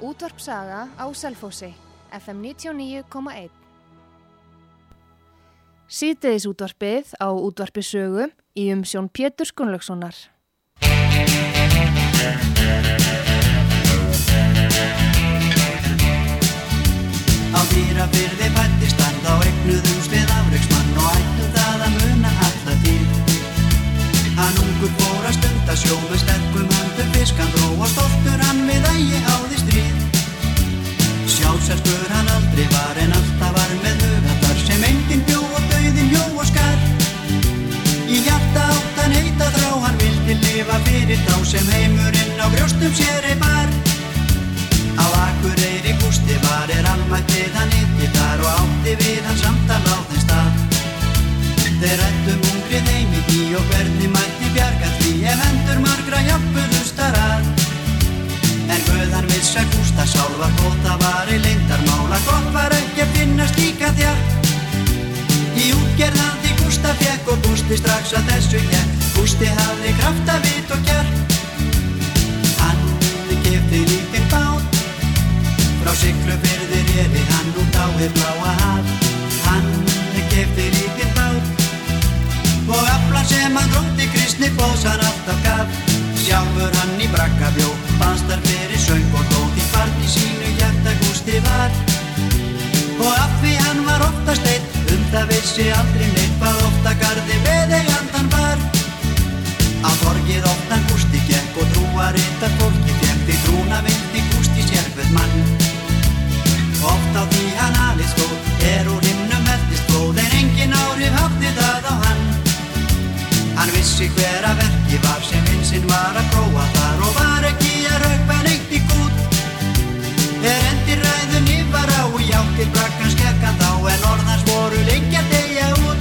Útvarp Saga á Selfossi, FM 99,1. Síðdegis útvarpið á Útvarpi Sögu í umsjón Péturs Gunnlaugssonar. Á Dýrafirði fæddist hann, þá eignuðumst við afreksmann og ættum það að muna alla tíð. Hann ungur fór að stunda sjó með sterkum höndum fiskan dró og stoltur hann við ægi áði stríð. Sjálfsælskur hann aldrei var en alltaf var með hugatar sem enginn bjó og dauðinn hjó og skar. Í hjarta átt hann heita þrá, hann vildi lifa fyrir þá sem heimurinn á brjóstum sér ei bar. Á Akureyri Gústi var almættið hann hitti þar og átti við hann samtal á þeim stað. Þeir ræddum ungrið heimiki og hvernig mætti bjarga því ef hendur margra hjálpuðust þar að. En Guð hann vissi að Gústa sál var góð, það var í leyndarmála, gott var ekki að finna slíka þjark. Í útgerð hann því Gústa fékk og Gústi strax að þessu gekk. Gústi hafði krafta, vit og kjark. Hann keypti lítinn bát, frá Siglufirði réði hann út á hið bláa haf. Hann keypti lítinn bát og aflan sem hann drótti kristni bóðs hann alltaf gaf. Sjálfur hann í bragga bjó, fannst þar fyrir söng og tótt í barni sínu hjarta Gústi var. Og af því hann var oftast einn, það vissi aldrei neitt hvað ofta garði veðeigandan var. Á torgið oftan Gústi gekk og trúarittar fólki fékk, því trúna vildi Gústi sérhvern mann. Oft á því hann alist góð, úr himnum heltist góð, en engin áhrif hafði það á hann. Hann vissi hver að verki var sem vinsinn var að prófa þar og var ekki að rökva neitt í kút. Endir ræðunni var á í átt til braggans gekk hann þá, en orðans voru lengi að deyja út.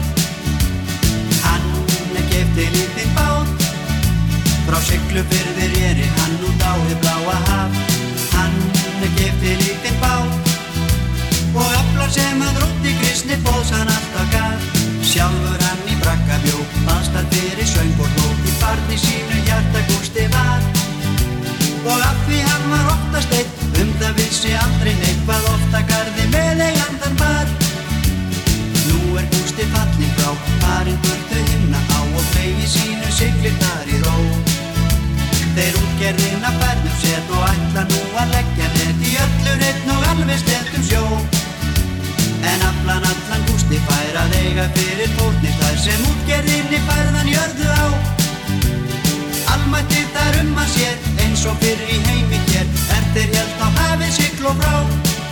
Hann keypti lítinn bát, frá Siglufirði réri hann út á hið bláa haf. Hann keypti lítinn bát og aflan sem hann drótti kristni bóðs hann alltaf gaf. Sjálfur hann í bragga bjó, fannst þar fyrir söng og tótt í barni sínu hjarta Gústi var. Og af því hann var oftast einn, það vissi aldrei neitt hvað ofta garði veðeigandan var. Nú Gústi fallinn frá, farinn burtu himna á og fleigi sínu siglir þar í ró. Þeir útgerðina færðum set og ætla nú að leggja net í öllu einn og alveg sléttum sjó. En aflan allan Gústi fær að eiga fyrir fórnir þær sem útgerðinni færðan jörðu á. Almættið þar að sér, eins og fyrr í heimi hér, þeir hélt á hafið sigl og frá.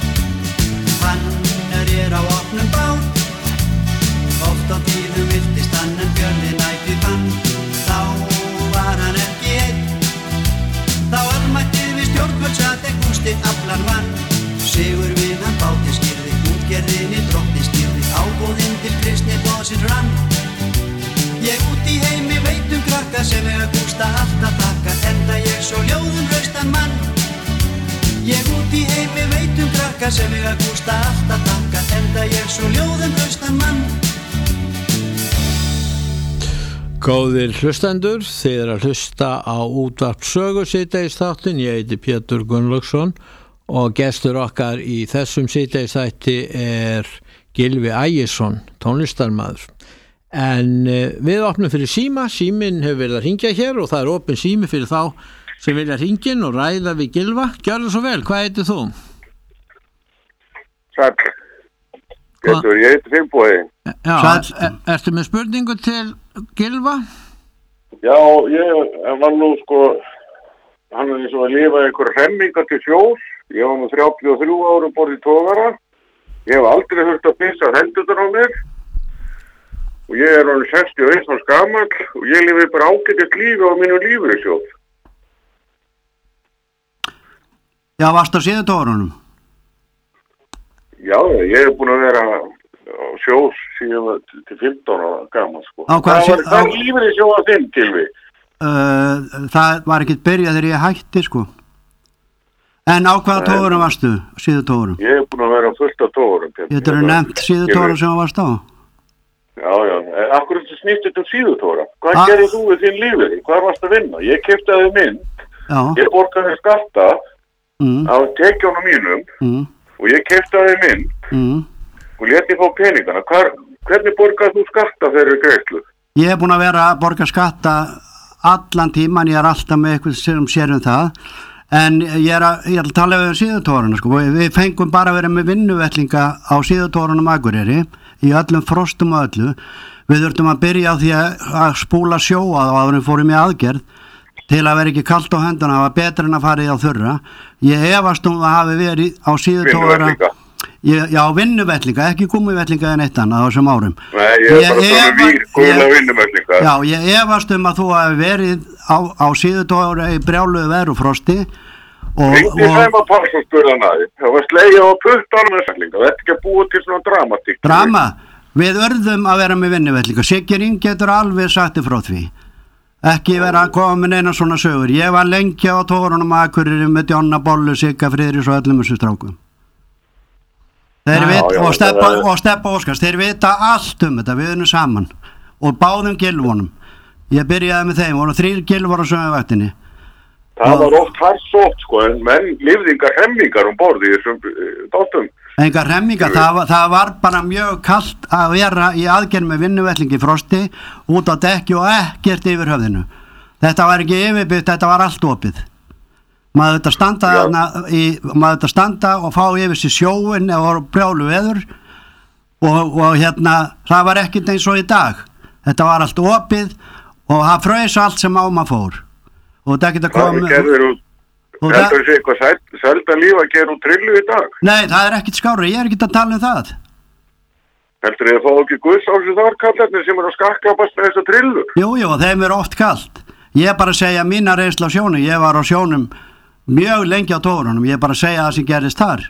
Hann á opnum bát, oft á tíðum viltist hann en fjörðin ætið fann. Þá var hann ekki einn, þá almættið við stjórnvöld sat Gústi aflan vann. Sigur við hann báti skýrði, útgerðinni drottni stýrði, ágóðinn til kristni bóðsinn rann. Ég út í heimi veit krakka sem eiga Gústa alltaf þakka, enda ég svo ljóðum hraustan mann. Ég út í heimi veit krakka sem eiga Gústa alltaf þakka, enda ég svo ljóðum hraustan mann. Góðir hlustendur, þið eru að hlusta á Útvarp Sögu síðdegisþáttin. Ég heiti Pétur Gunnlaugsson og gestur okkar í þessum síðdegisþætti Gylfi Ægisson, tónlistarmaður. En við opnum fyrir síminn hefur verið að hringja hér og það opin sími fyrir þá sem vilja hringin og ræða við Gylfa. Gjörðu svo vel, hvað heitir þú? Sæll, Pétur, ég heiti Finnbogi. Já, ertu með spurningu til Gylfa? Já, ég var nú hann eins og að lifa einhver hremmingar til sjós. Ég var nú 33 árum borð í togara. Ég hef aldrei þurft að pissa hendurnar á mér. Og ég orðinn 61 árs gamall og ég lifi bara ágætis lífi á mínu lífeyrissjóð. Já, varstu á síðutogurunum? Já, ég hef búin að vera á sjós síðan til 15 ára gamall, Hvað lífeyrissjóð að þinn, Gylfi? Það var ekkert byrjað þegar ég hætti, En á hvaða togurum varstu, síðutogurum? Ég hef búin að vera á fullt af togurum. Getur þú nefnt síðutogurum sem þú varst á? Já, akkur snýst þetta síðutóra. Hvað gerir þú við þín lífeyri? Hvað varst að vinna? Ég keypti að þið mynd, ég borgaði skatta á tekjunum mínum og ég keypti á þeim inn og leti fá peningana. Hvernig borgar þú skatta fyrir greiðslu? Ég búin að vera að borga skatta allan tíman, ég alltaf með eitthvað sem sér það, en ég er að tala um síðutóruna, sko. Við fengum bara að vera með vinnuvettlinga á síðutórunum Akureyri, í öllum frostum og öllu. Við þurftum að byrja á því að spúla sjóa og áður en fórum í aðgerð til að vera ekki kalt á hönduna, það var betra en að fara í á þurra. Ég efast að hafi verið á síðutóra já, vinnuvettlinga, ekki gúmmivettlinga en eitt annað á þessum árum. Nei, ég er bara svona gula vinnuvettlinga. Já, ég efast að þú hafi verið á síðutóra í brjáluðu verufrosti Ringdi þeim að passa og spurða næði. Það var slegið á puttanum með vettlinga. Þetta er ekki að búa til svona dramatík. Drama? Við örðum að vera með vinnuvettlinga. Siggi Ring getur alveg sagt frá því. Ekki vera að koma með neina svona sögur. Ég var lengi á tórunum Akureyri með Djonna Bollu, Sigga Friðriks og öllum þessu strákum. Og Steppa Óskars, þeir vita allt þetta, við erum saman og báðum gilvunum. Ég byrjaði með þeim, voru 3 gilvar á sömu vaktinni. Það var oft farsótt, sko, en menn lifði engar hremmingar borði í þessum dóttum. Engar hremmingar, það var bara mjög kalt að vera í aðgerð með vinnuvettlingi frosti út á dekki og ekkert yfir höfðinu. Þetta var ekki yfirbyggt, þetta var allt opið. Maður þetta standa og fá yfir sig sjóin eða voru brjálu veður og það var ekkert eins og í dag. Þetta var allt opið og það fröys allt sem á maður fór. Og þetta geta komið heldur þessi eitthvað selda líf að gera úr trillu í dag? Nei, það er ekkert skári, ég er ekkert að tala um það. Heldur þið að fá ekki guðs á sig þar kallarnir sem er að skakklapast með þessa trillu? Jú, þeim er oft kalt. Ég er bara að segja mína reynsla á sjónum, ég var á sjónum mjög lengi á tórunum, ég er bara að segja það sem gerist þar.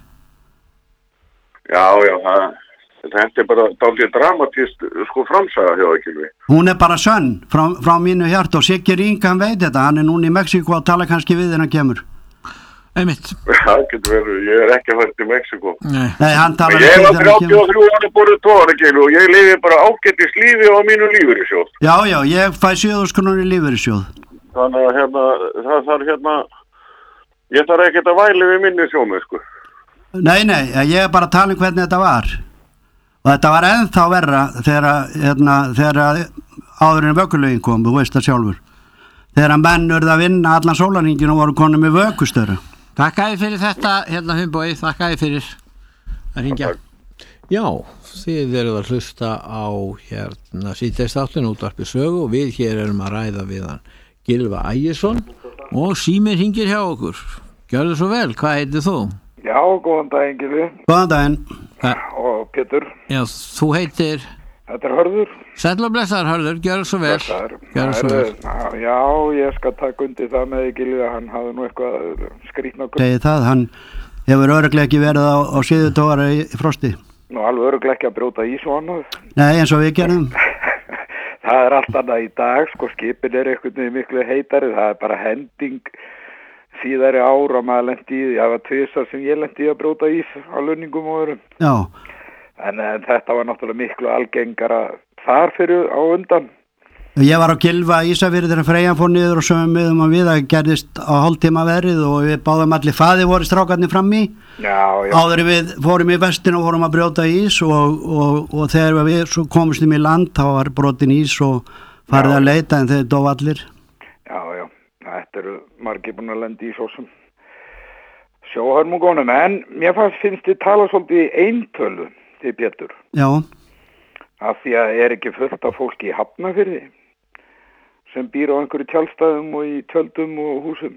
Já, þetta er bara dálítið dramatist sko framsaga hjá Gylfi. Hún er bara sönn frá mínu hjarta og Siggi Ring, hann veit þetta, hann er núna í Mexíkó að tala kannski við þegar hann kemur. Einmitt. Það getur verið, ég er ekki að fara til Mexíkó. Nei, hann talar ég var 33 ára borðið tóra Gylfi og ég lifi bara ágætis lífi á mínu lífeyrissjóð. Já, ég fæ 7.000 krónur í lífeyrissjóð. Þannig að það þarf ég þarf ekkert að væli við minni sjómið, sko. Nei, ég er bara að tala um hvernig þetta var. Og þetta var ennþá verra þegar áður en vökulögin kom, þú veist það sjálfur. Þegar menn urðu að vinna allan sólarhringinn og voru konum með vökustöru. Þakkaði fyrir þetta, Hunnbogi, þakkaði fyrir að hringja. Já, þið eruð að hlusta á síðdegisþáttinn Útvarpið Sögu og við hér erum að ræða við hann Gylfa Ægisson og síminn hringir hjá okkur. Gjörðu svo vel, hvað heitir þú? Já, góðan daginn Gylfi. Góðan daginn. Og Pétur. Já, þú heitir? Þetta er Hörður. Sæll og blessaður Hörður, gjörðu svo vel. Gjörðu svo vel. Já, ég skal taka undir það með Gylfi að hann hafði nú eitthvað skrýtna. Segði það, hann hefur örugglega ekki verið á síðutóra í frosti. Nú alveg örugglega ekki að brjóta ís og annað. Nei, eins og við gerum. Það er allt annað í dag, sko, skipin er eitthvað miklu heitari, það er bara hending síðari ára maður lendi í því, það var 2 sem ég lendi í að brjóta ís á lunningum og öðrum. Já. En þetta var náttúrulega miklu algengara þar fyrir á undan. Ég var á Gylfa Ísafirði þegar Freyjan fór niður og sögum við að við það gerðist á hálftíma verið og við báðum allir faði voru strákarnir fram í. Já. Áður við fórum í vestin og fórum að brjóta ís og þegar við svo komumstum í land þá var brotin ís og farið að leita en þeir dói allir. Já, þetta eru margir búin að lenda í svo sem sjóhörmungunum en mér finnst þið tala svolítið í eintölu til Pétur. Já. Af því að er ekki fullt af fólki í Hafnarfirði sem býr á einhverju tjaldstæðum og í tjöldum og húsum.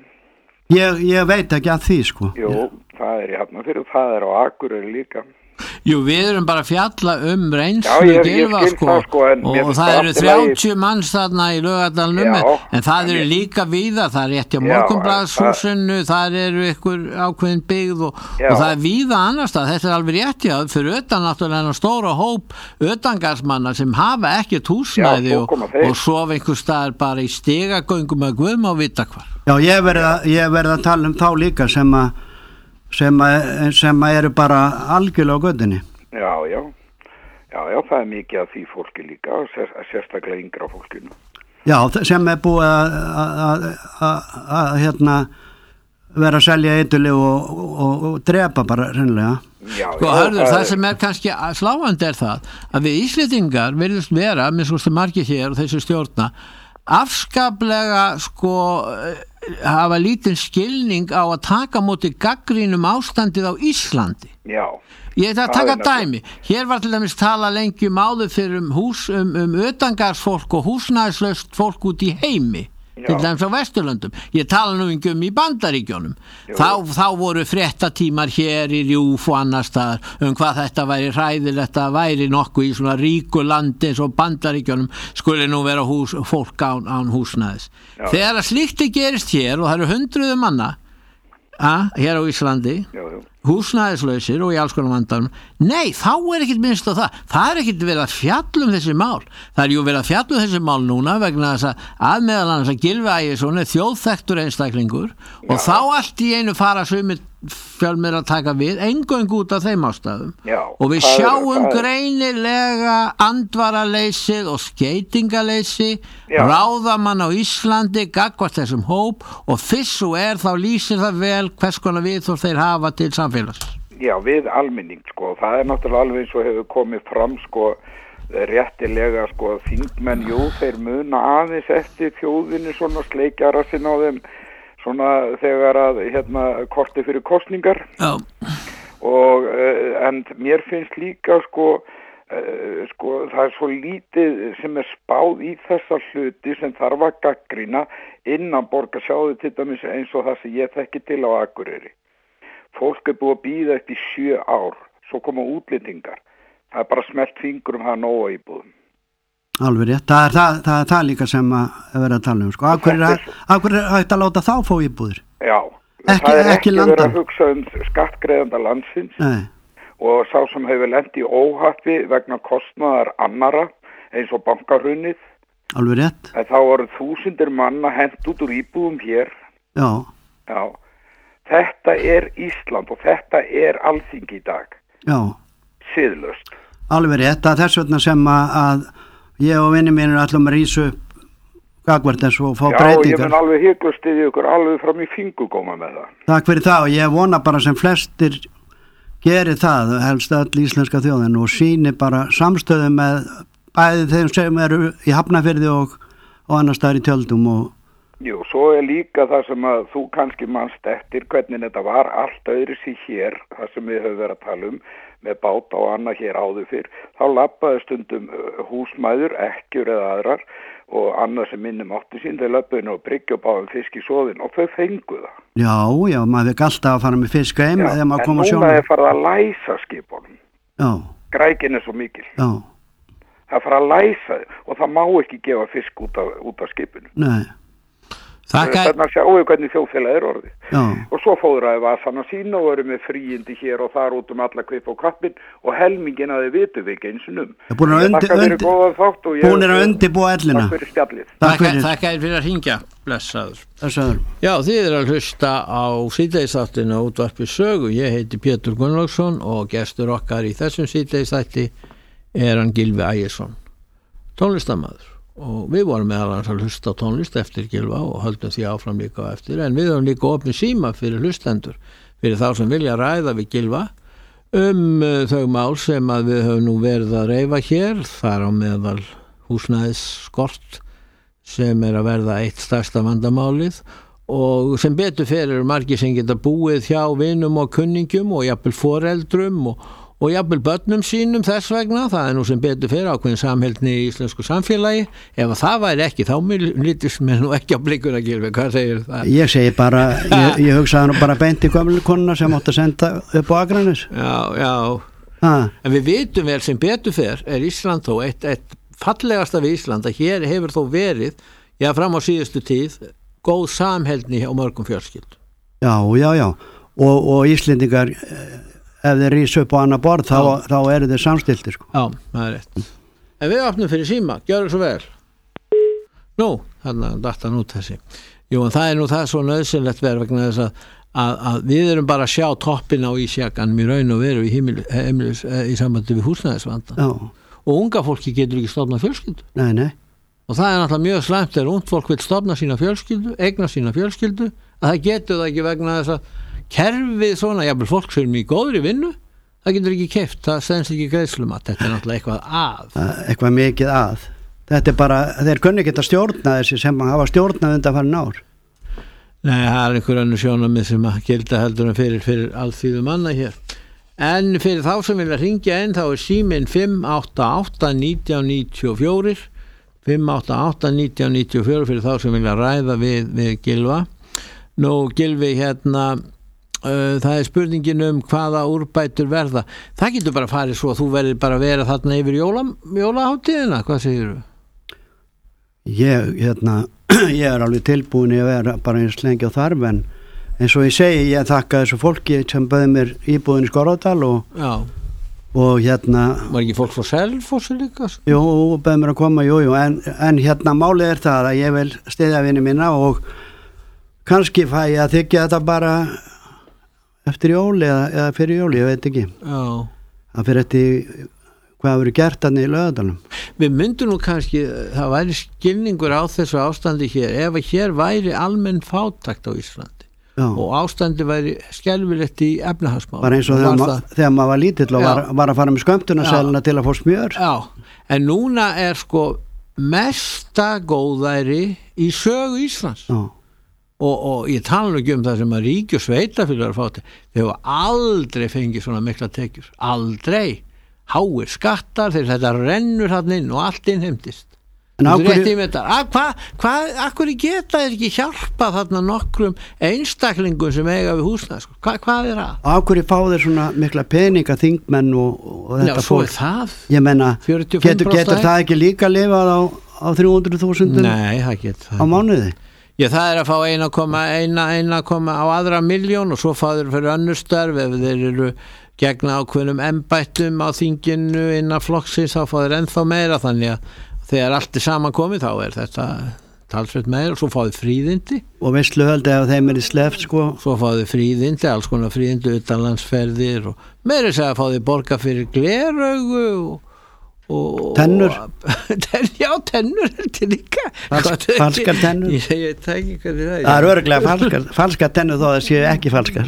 Ég veit ekki að því, sko. Jú, það er í Hafnarfirði, það er á Akureyri líka. Jú, við erum bara að fjalla reynslu Gylfa, sko, og það eru 30 manns þarna í Laugardalnum, en það eru líka víða, það er rétt hjá Morgunblaðshúsinu, það eru ykkur ákveðin byggð og það er víða annars það, þetta er alveg rétt hjá, fyrir utan náttúrulega stóra hóp utangarsmanna sem hafa ekkert húsnæði og sofa einhver staðar bara í stigagöngum að guð má vita hvar. Já, ég verð að tala um þá líka sem eru bara algjörlega á göddinni. Já, það er mikið af því fólki líka, sérstaklega yngra fólkinu. Já, sem er búið vera að selja eiturlyf og drepa bara reynilega. Sko, hörður, það sem kannski sláandi það að við Íslendingar virðist vera, með svo sem margir hér og þessi stjórna, afskaplega sko hafa lítinn skilning á að taka móti gaggrínum ástandið á Íslandi. Já. Ég ætla að taka dæmi. Hér var til dæmis tala lengi áður fyrir utangarðsfólk og húsnæðislaust fólk út í heimi. Til dæmis á Vesturlöndum. Ég tala nú ekki í Bandaríkjunum. Þá voru fréttatímar hér í Rjúf og annar staðar hvað þetta væri hræðilegt, þetta væri nokkuð í svona ríku landi eins og Bandaríkjunum skuli nú vera fólk án húsnæðis. Þegar að slíkt gerist hér og það eru hundruð manna hér á Íslandi, húsnæðislausir og í alls konar vandanum, nei, þá ekkert minnst á það ekkert verið að fjalla þessi mál, það verið að fjalla þessi mál núna vegna þess að meðal annars að Gylfi Ægisson þjóðþekktur einstaklingur og þá allt í einu fara sumir fjölmiðlar að taka við eingöngu út af þeim ástæðum og við sjáum greinilega andvaraleysið og skeytingaleysi ráðamann á Íslandi gagnvart þessum hóp og fyrst og þá lýsir það vel hvers konar viðhorf þeir hafa til samfélags. Já, við almenning sko, það náttúrulega alveg eins og hefur komið fram sko réttilega sko þingmenn, þeir muna aðeins eftir þjóðinni svona sleikjara sinna á þeim svona þegar að korti fyrir kosningar og en mér finnst líka sko það svo lítið sem spáð í þessa hluti sem þarf að gagnrýna innan borgar. Sjáðu til dæmis eins og það sem ég þekki til á Akureyri. Fólk búið að bíða eftir 7 ár, svo koma útlendingar. Það bara smelt fingurum það nóga íbúðum. Alveg rétt, það er það líka sem að vera að tala sko. Af hverju hægt að láta þá fá íbúðir? Já, það ekki verið að hugsa skattgreiðanda landsins. Nei. Og sá sem hefur lent í óhappi vegna kostnaðar annara eins og bankahrunið. Alveg rétt. En þá voru þúsundir manna hent út úr íbúðum hér. Já. Þetta Ísland og þetta Alþingi í dag. Já. Siðlaust. Alveg rétt, að þess vegna sem að ég og vinni mínir ætlum að rísa upp gagvart þessu og fá breytingar. Já, ég mun alveg hygglustiði ykkur alveg fram í fingugóma með það. Takk fyrir það og ég vona bara sem flestir geri það, helst öll íslenska þjóðin og sýni bara samstöðu með bæði þeim sem eru í Hafnarfirði og annars staðar í Tjöldum og Jú, svo líka það sem að þú kannski manst eftir hvernig þetta var allt öðru sér hér, það sem við höfum verið að tala með báta og annað hér áður fyrr, þá labbaði stundum húsmæður, ekkjur eða aðrar og annað sem minnum áttu sín, þeir labbaði nú að bryggja og báðum fisk í soðin og þau fengu það. Já, maður fikk alltaf að fara með fisk heim þegar maður kom að sjóna. En núna farið að læsa skipunum. Já. Grækin svo mikil. Já. Það farið að læsa og það má ekki gefa fisk út af skipinu. Nei. Þannig að sjáum við hvernig þjóðfélag orðið. Já. Og svo fóðraði vasana sína og verið með fríindi hér og þar út alla kvip og kappin og helmingin að þið vitum við ekki eins og Búin er að undirbúa ellina. Takk fyrir spjallið. Takk fyrir að hringja. Blessaður. Já, þið að hlusta á síðdegisþáttinu á útvarpi sögu. Ég heiti Pétur Gunnlaugsson og gestur okkar í þessum síðdegisþætti hann Gylfi Ægisson, tónlistarmaður. Og við vorum meðal annars að hlusta á tónlist eftir Gylfa og höldum því áfram líka á eftir en við höfum líka opnið síma fyrir hlustendur fyrir þá sem vilja ræða við Gylfa þau mál sem að við höfum nú verið að reifa hér þar á meðal húsnæðisskort sem að verða eitt stærsta vandamálið og sem betur fyrir margir sem geta búið hjá vinum og kunningjum og jafnvel foreldrum og jafnvel börnum sínum þess vegna, það nú sem betur fyrir ákveðin samheldni í íslensku samfélagi, ef það væri ekki, þá lítist mér nú ekki á blikkuna Gylfi, hvað segir það? Ég segi bara, ég hugsaði nú bara beint í gömlu konuna sem átti að senda upp á Akranes. Já. En við vitum vel sem betur fyrir, Ísland þó eitt fallegasta við Ísland, að hér hefur þó verið, fram á síðustu tíð, góð samheldni á mörgum fjölskyld. Já, og Íslendingar ef þeir rísa upp á annar borð þá eru þeir samstiltir sko. Já, það er rétt. En við opnum fyrir síma, gjör það svo vel. Nú, þannig að datta út þessi. Jú, en það nú það svo nöðsynlegt verið vegna þess að við erum bara að sjá toppin á ísjakanum í raun og veru í sambandi við húsnæðisvandan. Já. Og unga fólki getur ekki stofnað fjölskyldu. Nei. Og það náttúrulega mjög slæmt þegar ungt fólk vil stofna sína fjölskyldu, eigna sína fjölskyldu, að það getur það ekki vegna þess að kerfið svona, jafnvel fólk sem í góðri vinnu, það getur ekki keypt, það stenst ekki greiðslumat, þetta náttúrulega eitthvað mikið að. Þetta bara, þeir kunni ekki að stjórna þessi sem hafa stjórnað undanfarin ár. Nei, það einhver önnur sjónarmið sem að gilda heldur en fyrir alþýðu manna hér. En fyrir þá sem vilja hringja inn þá síminn 588-1994 588-1994 fyrir þá sem vilja ræða við Gylfa. Nú Gylfi það spurningin hvaða úrbætur verða. Það getur bara farið svo að þú verður bara að vera þarna yfir jólaháttíðina, hvað segirðu? Ég alveg tilbúin að vera bara eins lengi á þarf, en eins og ég segi, ég þakka þessu fólki sem bauði mér íbúðin í Skorradal og Var ekki fólk frá Selfossi líka? Jú, bauði mér að koma, en málið það að ég vil styðja vini mína og kannski fæ ég að þykja þetta bara eftir jóli eða fyrir jóli, ég veit ekki. Það fyrir eftir hvað verið gert þarna í Laugardalnum. Við myndum nú kannski, það væri skilningur á þessu ástandi hér, ef að hér væri almenn fátækt á Íslandi og ástandi væri skelfilegt í efnahagsmálum. Bara eins og þegar maður var lítill og var að fara með skömmtunarseðluna til að fá smjör. En núna sko mesta góðæri í sögu Íslands. Og ég tala ekki það sem að ríki og sveitafélagar fáti, þau hafa aldrei fengið svona mikla tekjur, aldrei, háir skattar þegar þetta rennur hann inn og allt innheimtist. Akkur geta þeir ekki hjálpa þarna nokkrum einstaklingum sem eiga við húsnæði, hvað að? Akkur fá þeir svona mikla peninga þingmenn og þetta fólk? Það, ég menna, getur það ekki líka lifað á 300.000 Nei, það getur á mánuði? Það að fá 1,1 á aðra milljón og svo fá þeir fyrir önnur störf ef þeir eru gegna ákveðnum embættum á þinginu innan flokksins þá fá þeir ennþá meira, þannig að þegar allt saman komið þá þetta talsveit meira og svo fá þeir fríðindi og veisluhöldi ef þeim sleppt svo fá þeir fríðindi, alls konar fríðindi utanlandsferðir og meira segja fá þeir borga fyrir gleraugu og tennur tennur heldur líka falskar tennur ég teki hvað það er örugglega falskar tennur þó það séu ekki falskar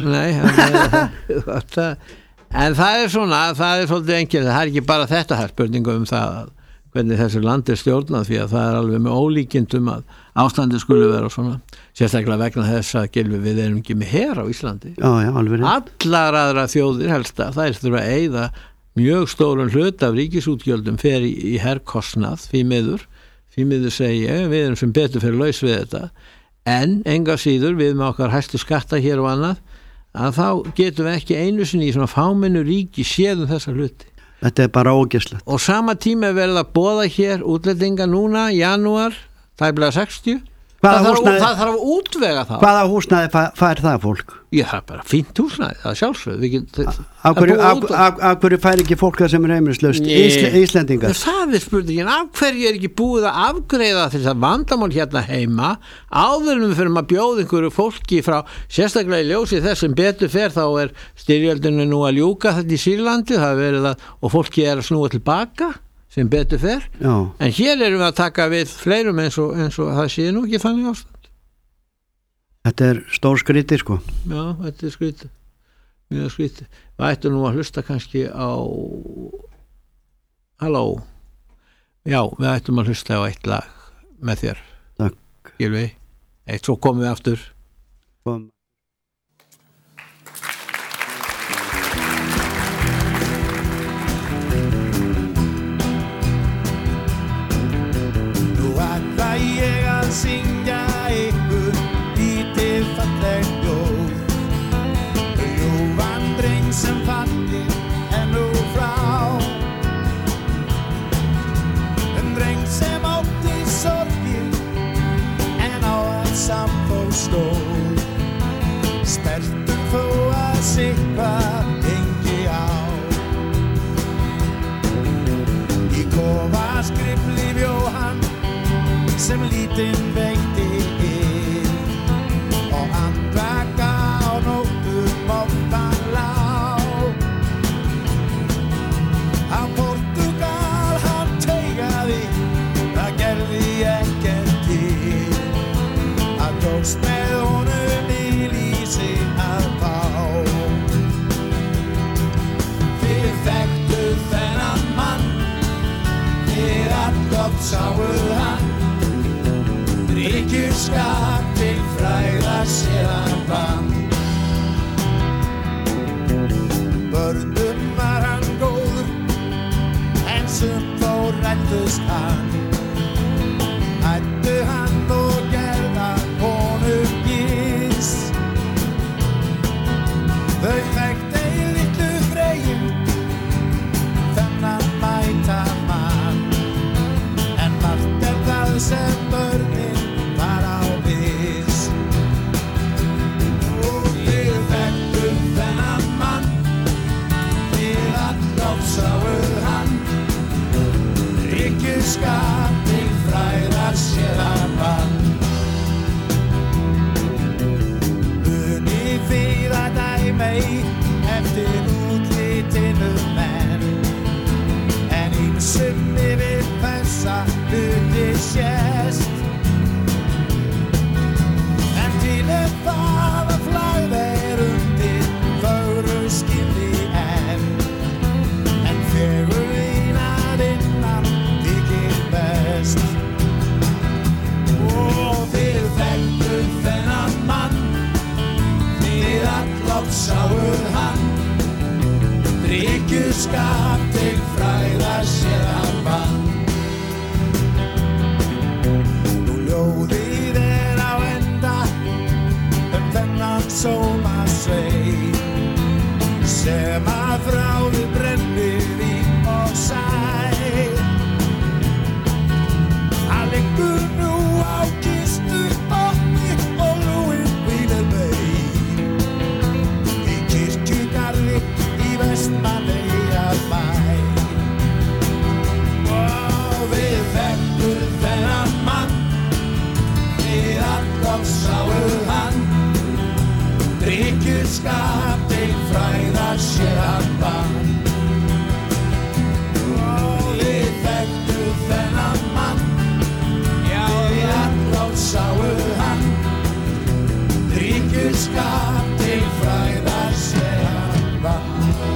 en það er svona, það er svolítið enkelt, það er ekki bara þetta her spurningu það hvernig þessu land stjórnað því að það er alveg með ólíkindum að ástandi skulle vera svona sérstaklega vegna þess að Gylfi við erum ekki með her á Íslandi allar aðra þjóðir helst að það þurfa að eyða mjög stórun hlut af ríkisútgjöldum fer í herrkostnað því miður segi ég, við erum sem betur fyrir laus við þetta, en enga síður við með okkar hæstu skatta hér og annað, að þá getum við ekki einu sinni í svona fámennu ríki séðum þessa hluti. Þetta bara ógeðslegt. Og sama tíma verið að boða hér útlendinga núna, janúar, tæplega 60, það þarf að útvega það. Hvaða húsnæði fær það fólk? Já, það er bara fínt húsnæði, það er sjálfsögð. Af hverju fær ekki fólk það sem heimilislaust? Íslendingar? Það spurningin, af hverju ekki búið að afgreiða þess að vandamál hérna heima, áður en við fyrir að bjóða einhverju fólki frá, sérstaklega í ljósi þess sem betur fer, þá styrjöldinu nú að ljúka þetta í Sýrlandi, það verið og fólki að snúa tilbaka, sem betur fer, en hér erum við að taka við fleirum eins og það sé nú ekki þannig ástand. Þetta stór skrítið sko. Já, þetta skrítið, mjög skrítið. Við ættum nú að hlusta kannski á Halló. Já, við ættum að hlusta á eitt lag með þér. Takk. Gylfi, svo komum við aftur. Ég að syngja ykkur lítið fallegt ljóð ljúfan dreng sem fallið nú frá dreng sem átti sorgir en á að samfóð stóð stertur þó að sitthvað engi á í kofa skrifli Jóhann sem lítinn veitti og andvaka á nóttum ofan lá á Portugal hann teygaði það gerði ekkert til að tókst með honum í Drykkjuskap til frægðar sér hann vann. Börnum var hann góður, en sumt þó ræddust hann. Ættu hann og gerða honum gís. Þau þekktu í litlu freyjum þennan mæta mann. En margt það sem börnin var á viss. Og við þekktum þennan mann, við allof sáum hann. Drykkjuskap til frægðar sér hann vann. Munið þið að dæma eftir útlitinu menn, en ýmsum yfir þessa hluti sést. En til það að flagð undir fögru skildi enn, en fegurðin að innan þykir best. Og þið þekktuð þennan mann, þið alloft sáuð hann. Drykkjuskap til frægðar sér hann vann. Nú ljóðið á enda þennan sómasveit, sem að þráði brennivín og sæ. Hann liggur nú á kistubotni og lúinn hvílir bein í kirkjugarði í Vestmannaeyjabæ. Og við þekktum þennan mann, við allof sáum hann. Drykkjuskap til frægðar sér hann vann. Og við þekktum þennan mann, já við allof sáum hann. Drykkjuskap til frægðar sér hann vann.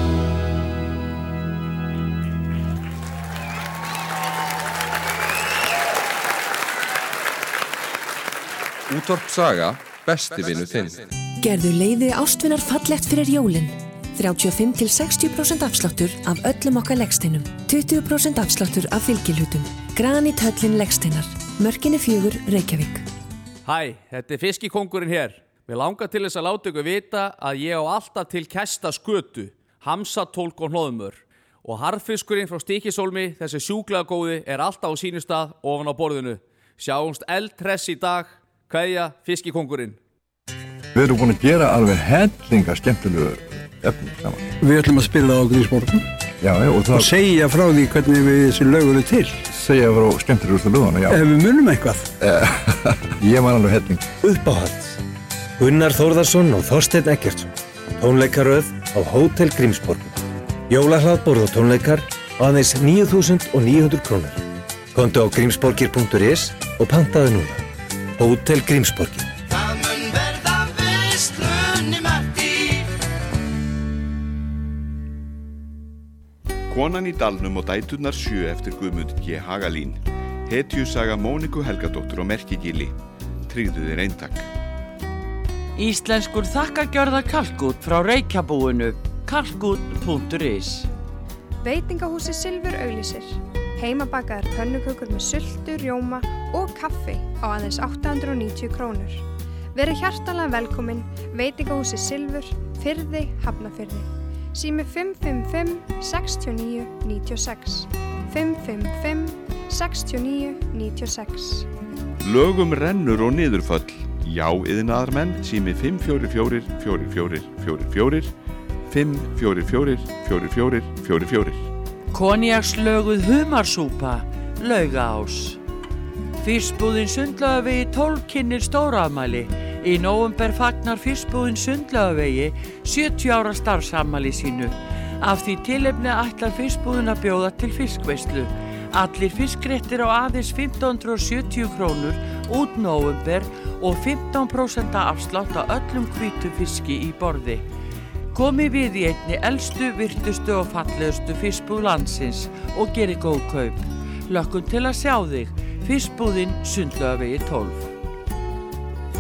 Útvarp Saga, besti vinur þinn. Gerðu leiði ástvinnar fallegt fyrir jólin. 35-60% afsláttur af öllum okkar legsteinum. 20% afsláttur af fylgihlutum. Granit Höllin legsteinar. Mörkinni 4, Reykjavík. Hæ, þetta fiskikóngurinn hér. Mér langar til þess að láta ykkur vita að ég á alltaf til kæsta skötu, hamsatólk og hnóðumör. Og harðfiskurinn frá Stikisólmi, þessi sjúklega góði, alltaf á sínu stað ofan á borðinu. Sjáumst eldhress í dag. Kveðja, fiskikóngurinn. Við erum búin að gera alveg hellinga skemmtilegu efni saman. Við ætlum að spila á Grímsborgum. Já, og segja frá því hvernig við þessi lög eru til. Segja frá skemmtilegustu lögana, já. Ef við munum eitthvað. Ég man alveg helling. Uppáhald. Gunnar Þórðarsson og Þorsteinn Eggertsson. Tónleikaröð á Hótel Grímsborgum. Jólahlaðborð og tónleikar á aðeins 9.900 krónur. Komdu á grímsborgir.is og pantaðu núna. Hótel Grímsborgir. Það mun verða veislun í Matti. Konan í dalnum og dæturnar 7 eftir Guðmund G. Hagalín. Hetjusaga Móniku Helgadóttur og Merkigili. Tryggðu þér eintak. Íslenskur þakkargjörðar kalkút frá Reykjabúinu. Kalkút.is. Veitingahúsi Silfur auglýsir. Heimabakaðar pönnukökur með sultu, rjóma og kaffi á aðeins 890 krónur. Verið hjartanlega velkomin, Veitingahúsi Silfur, Firði, Hafnarfirði. Sími 555 69 96. 555 69 96. Lögum rennur og niðurföll. Já, iðnaðarmenn, sími 544 44 44 544 44 44. Konjakslöguð humarsúpa, Laugaás. Fiskbúðin Sundlaugavegi 12 kynnir stórafmæli. Í nóvember fagnar Fiskbúðin Sundlaugavegi 70 ára starfsafmæli sínu. Af því tilefni ætlar Fiskbúðin að bjóða til fiskveislu. Allir fiskréttir á aðeins 1570 krónur út nóvember og 15% afslátt á öllum hvítu fiski í borði. Komið við í einni elstu, virtustu og fallegustu fiskbúð landsins og gerið góð kaup. Lökkum til að sjá þig. Fiskbúðin Sundlaugavegi 12.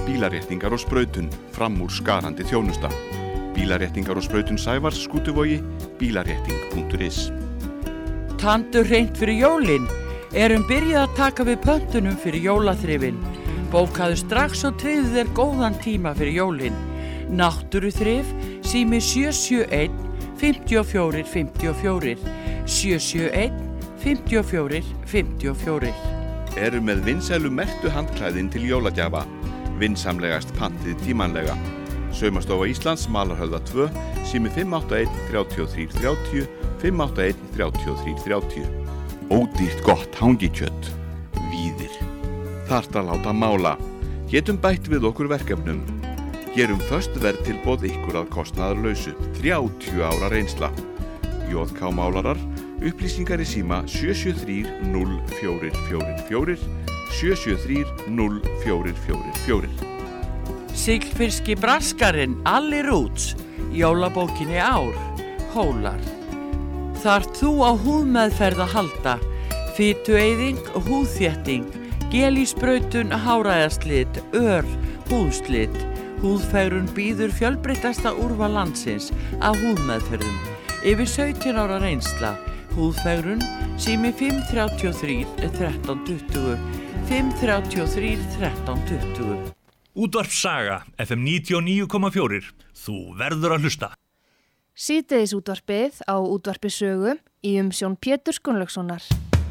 bílaréttingar og sprautun, fram úr skarandi þjónusta. Bílaréttingar og sprautun Sævars, Skútuvogi, bílarétting.is. Tandur hreint fyrir jólin. Erum byrjað að taka við pöntunum fyrir jólaþrifin. Bókaðu strax og tryggðu þér góðan tíma fyrir jólin. Náttúruþrif, sími 771 54 54 771 54 54. Erum með vinsælu merktu handklæðin til jólagjafa. Vinsamlegast pantið tímanlega. Saumastofa Íslands, Malarhöfða 2, sími 581 33 30 581 33 30. Ódýrt gott hangikjöt. Víðir. Þarft að láta mála. Getum bætt við okkur verkefnum. Gerum föst verðtilboð ykkur að kostnaðarlausu. 30 ára reynsla. JK Málarar. Upplýsingar í síma 773 0444 773 0444. Siglfirski braskarinn Alli Roots. Jólabókinni ár. Hólar. Þarft þú á húðmeðferð að halda, fitueyðing, húðþétting, gelísbrautun, háræðaslit, húðslit, húðfegrun býður fjölbreyttasta úrval landsins af húðmeðferðum, yfir 17 ára reynsla, húðfegrun, sími 533 1320, 533 1320. Útvarp Saga, FM 99,4, þú verður að hlusta. Síðdegis útvarpið á útvarpi sögu í umsjón Péturs Gunnlaugssonar.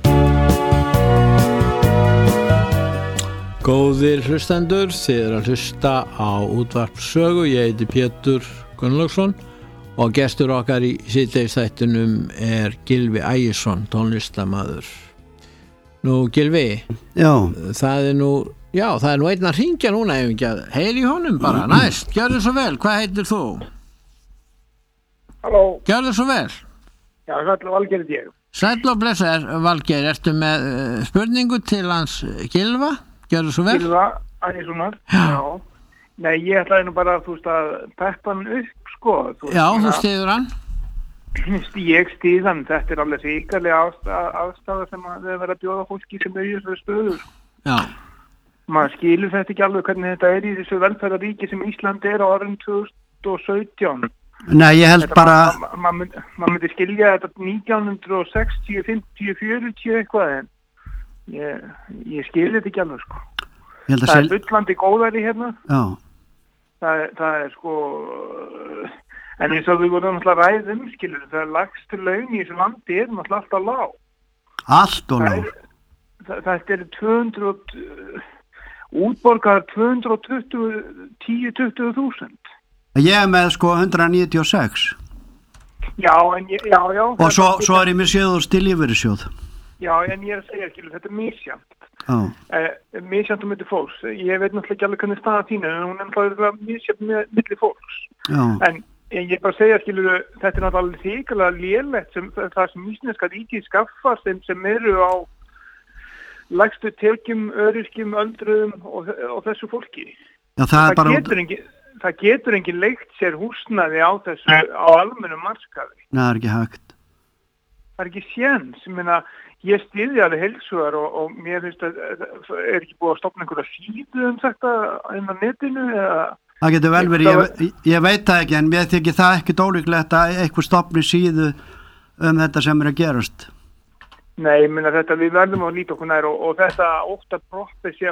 Góðir hlustendur, þið eru að hlusta á útvarp sögu. Ég heiti Pétur Gunnlaugsson og gestur okkar í síðdegisþættinum er Gylfi Ægisson, tónlistamaður. Nú Gylfi, það er nú einn að hringja núna ef ekki að heyri honum bara, næst, gjörðu svo vel, hvað heitir þú? Halló. Gjörðu svo vel. Já, Sæll og Valgeir er ég. Sæll og blessaður, Valgeir, ertu með spurningu til hans Gylfa? Gjörðu svo vel. Gylfa, Ægissonar. Já. Nei, ég ætlaði nú bara að peppa hann upp, sko. Þú styður hann? Ég styð hann, þetta er alveg ríkarlega aðstæða sem að þau verða að bjóða fólki sem er í þessu stöðu. Já. Maður skilur þetta ekki alveg hvernig þetta er í þessu velferðaríki sem Ísland er á árinu 2017. Nei, ég held bara... Maður myndi skilja þetta 1960, 50, 40 eitthvað, en ég skilja þetta ekki alveg, sko. Það er bullandi góðæri hérna. Já. Það er sko... En eins og við vorum náttúrulega ræðum, skilur, það er lagstu laun í þessu landi er náttúrulega alltaf lág. Allt og lág. Þetta er 200... útborgaðar 220.000. Ég er með sko 196. Já, en já. Og svo er ég með sjóð og stílífyrirsjóð. Já, en ég er að segja, skilur, þetta er misjæmt. Misjæmt á milli fólks. Ég veit náttúrulega ekki alveg hvernig staða þín, en hún er náttúrulega misjæmt milli fólks. Já. En ég bara segja, skilur, þetta er náttúrulega þykilega lélegt það sem íslenska ríkið skaffar sem eru á lægstu tekjum, öryrkjum, öldruðum og þessu fólki. Já, það getur engin leigt sér húsnæði á almennum markaði. Nei, það er ekki hægt. Það er ekki séns. Ég styðja alveg heilsugar og mér finnst að er ekki búið að stofna einhverja síðu þetta inn á netinu eða... Það getur vel verið, ég veit það ekki, en mér þykir það ekki ólíklegt að einhver stofni síðu þetta sem er að gerast. Nei, þetta við verðum að líta okkur nær og þetta óttar proppi sé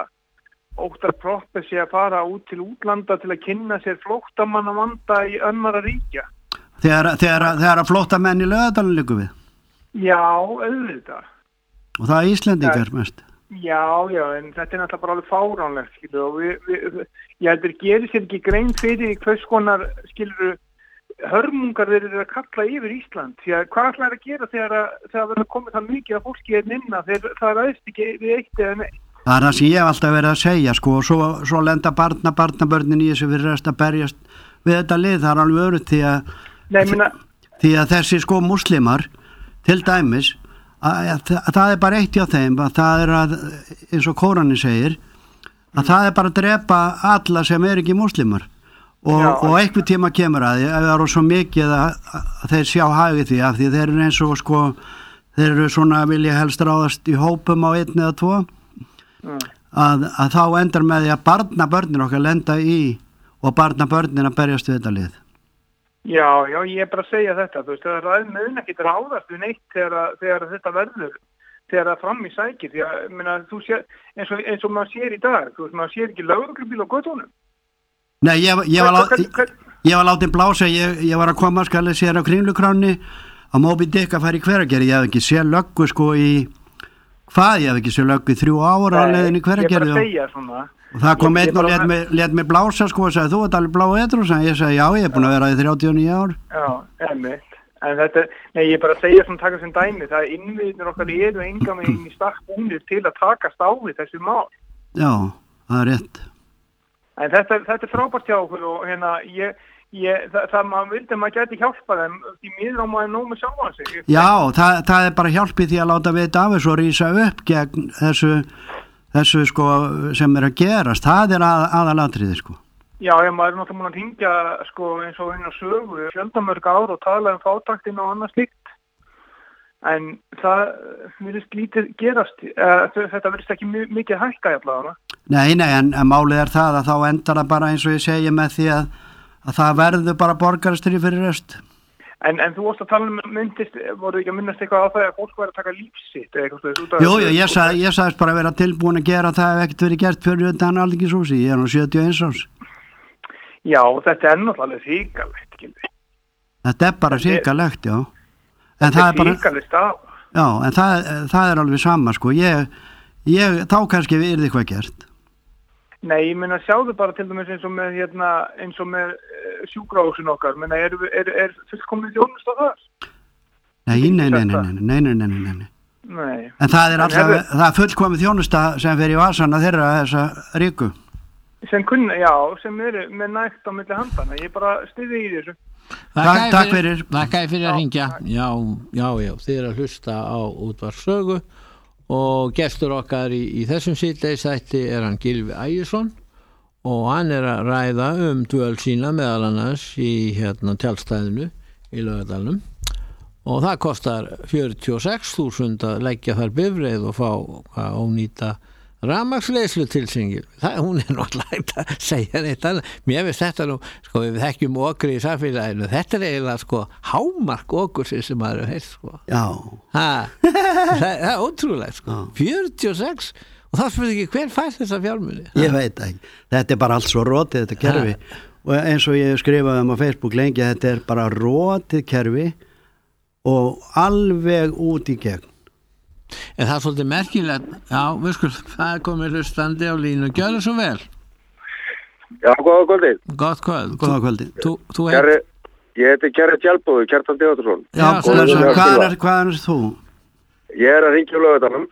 að fara út til útlanda til að kynna sér flóttamannavanda í önnara ríkja. Þegar flóttamenn í Laugardalinn liggur við? Já, auðvitað. Og það er Íslendingar mest? Já, en þetta er náttúrulega bara alveg fáránlegt, skilur, og ég heldur gerir sér ekki grein fyrir hvers konar, skilur, hörmungar þeir eru að kalla yfir Ísland, því að hvað ætlar að gera þegar verður komið það mikið að fólki er innan, það ræðist ekki við eitt eða neitt. Það er það sem ég hef alltaf verið að segja, sko, og svo lenda barnabörnin í þessu fyrir að berjast við þetta lið, það er alveg örugt því að þessi sko muslimar, til dæmis, það er bara eitt hjá þeim, að það er að, eins og Kóranin segir, að það er bara að drepa alla sem er ekki muslimar. Og einhver tíma kemur að því ef það eru svo mikið að þeir sjá hagið því af því þeir eru eins og sko þeir eru svona vilja helst ráðast í hópum á 1 eða 2 að þá endar með því að barnabörnin okkar lenda í og barnabörnin að berjast við þetta lið. Já, ég bara að segja þetta, þú veist, það er mun ekki ráðast við neitt þegar þetta verður, þegar það fram í sækir, því að, minna, þú sér, eins og maður sér í dag, þú veist, maður sér ekki lögreglubíl á götunum. Nei, ég var látið blása, ég var að koma skal sér á Kringlukráni á Moby Dick að fara í Hveragerði, ég hef ekki séð löggu sko í, ég hef ekki séð löggu í 3 ára á leiðin í Hveragerði. Ég bara segja svona. Og það kom einn og let mig blása sko og sagði, þú ert alveg blá edrú, ég sagði, já, ég er búin að vera í 39 ár. Já, einmitt. En þetta, ég bara segja svona taka sem dæmi, það er innviðnir okkar eru enga með í stakk búnir til að takast á við þessu mál. Já, það er rétt. En þetta er frábært hjá okkur og hérna, það maður vildi að maður geti hjálpa þeim í miður á maður nóg með sjálfan sig. Já, það er bara hjálpið því að láta vita af þessu og rísa upp gegn þessu sko sem er að gerast, það er aðalatriði sko. Já, maður er náttúrulega múin að hringja sko eins og inn á sögu fjöldamörg ár og tala fátæktin og annað slíkt, en það virðist lítið gerast, þetta virðist ekki mikið hækka jafnlega. Nei, en málið er það að þá endar það bara eins og ég segi með því að það verður bara borgarastyrði fyrir rest. En þú varst að tala voru ekki að minnast eitthvað á það að fólk væri að taka lífsitt eða eitthvað? Jú, ég sagðist bara að vera tilbúin að gera það ef ekkert verið gert fyrir utan Alþingishúsi, ég er nú 71 árs. Já, þetta er náttúrulega hrikalegt, Gylfi. Þetta er bara hrikalegt, já. Þetta er hrikalegt á. Já, en það er alveg sama, sko. Þá kannski við yrði hvað gert. Nei, ég meina sjáðu bara til dæmis eins og með sjúkrahúsin okkar, menna er fullkomið þjónustu á það? Nei. En það er alltaf, það er fullkomið þjónusta sem fer í vasana þeirra þessa ríku. Sem eru með nægt á milli handana, ég bara styði í þessu. Takk fyrir. Takk fyrir að hringja. Já, þið eru að hlusta á Útvarpssögu. Og gestur okkar í þessum síðdegisþætti er hann Gylfi Ægisson og hann er að ræða dvöl sína meðal annars í tjaldstæðinu í Laugardalnum og það kostar 46.000 að leggja þar bifreið og fá ónýta rafmagnsleiðslu til sín. Hún er náttúrulega að segja þetta. Mér finnst þetta nú, sko, við þekkjum okkur í samfélaginu. Þetta er eiginlega, sko, hámark okkur sem maður hefur heilt, sko. Já. Það er ótrúlega, sko. 46 og það spurði ekki hver fær þessa fjármuni. Ég veit ekki. Þetta er bara allt svo rotið, þetta kerfi. Og eins og ég skrifaði á Facebook lengi, þetta er bara rotið kerfi og alveg út í gegn. En það er svolítið merkilegt, það er komið hlustandi á línu, gjör það svo vel. Já, góða kvöldið. Gott kvöld. Góða kvöldið. Ég heiti Kjarri Tjálbóður, Kjartan Teótursson. Já, hvað er þú? Ég er að hringja úr Laugardalnum.